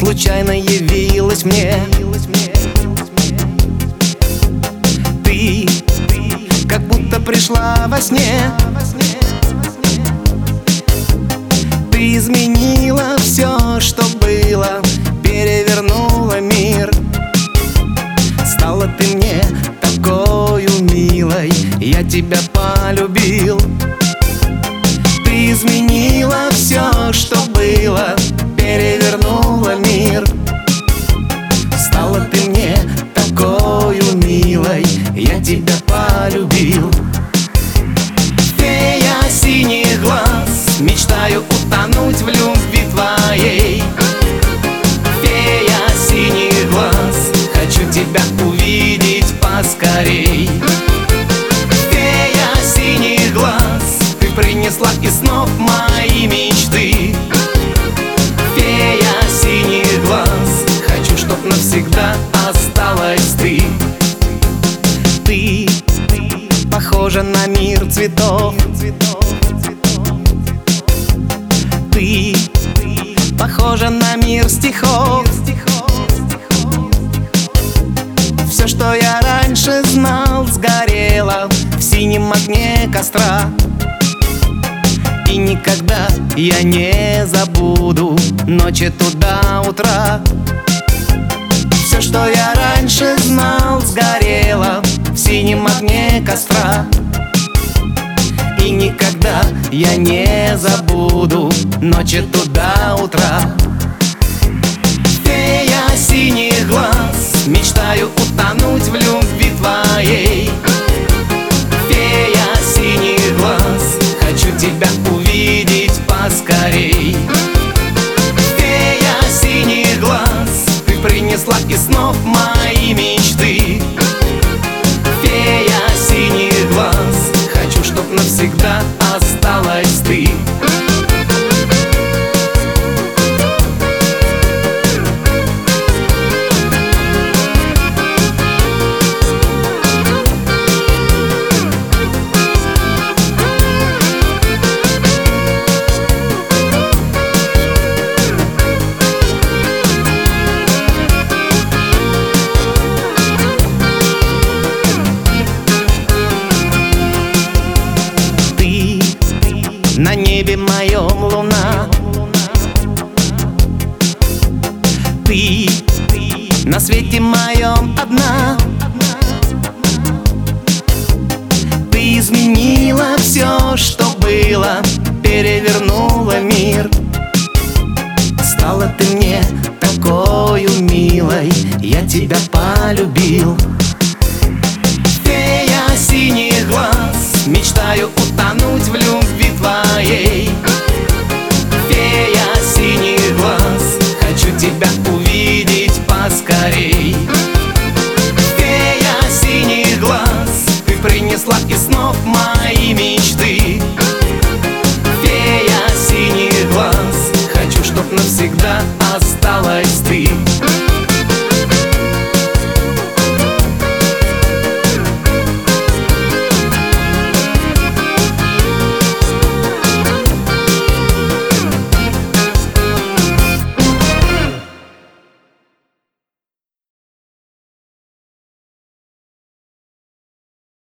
случайно явилась мне. Ты как будто пришла во сне. Ты изменила все, что было, перевернула мир. Стала ты мне такою милой, я тебя полюбил. Ты изменила все, что было, перевернула мир. Стала ты мне такою милой, я тебя полюбил. Фея синих глаз, мечтаю утонуть в любви твоей. Фея синих глаз, хочу тебя увидеть поскорей. Фея синих глаз, ты принесла из снов мои мечты. Фея синих глаз, хочу, чтоб навсегда осталась ты. Ты похожа на мир цветов. Ты похожа на мир стихов. Все, что я раньше знал, сгорело в синем огне костра. И никогда я не забуду ночи туда утра. Все, что я раньше знал, сгорело в синем огне костра. И никогда я не забуду ночи туда утра. Фея синих глаз, мечтаю утонуть в любви твоей. Фея синих глаз, хочу тебя увидеть поскорей. Фея синих глаз, ты принесла из снов мои мечты. Фея синих глаз, хочу, чтоб навсегда осталась ты. На небе моем луна. Ты на свете моем одна. Ты изменила все, что было, перевернула мир. Стала ты мне такою милой, я тебя полюбил. Фея синих глаз, мечтаю утонуть в любви твоей. Фея синих глаз, хочу тебя увидеть поскорей. Фея синих глаз, ты принесла из снов мои мечты. Фея синих глаз, хочу, чтоб навсегда осталась ты.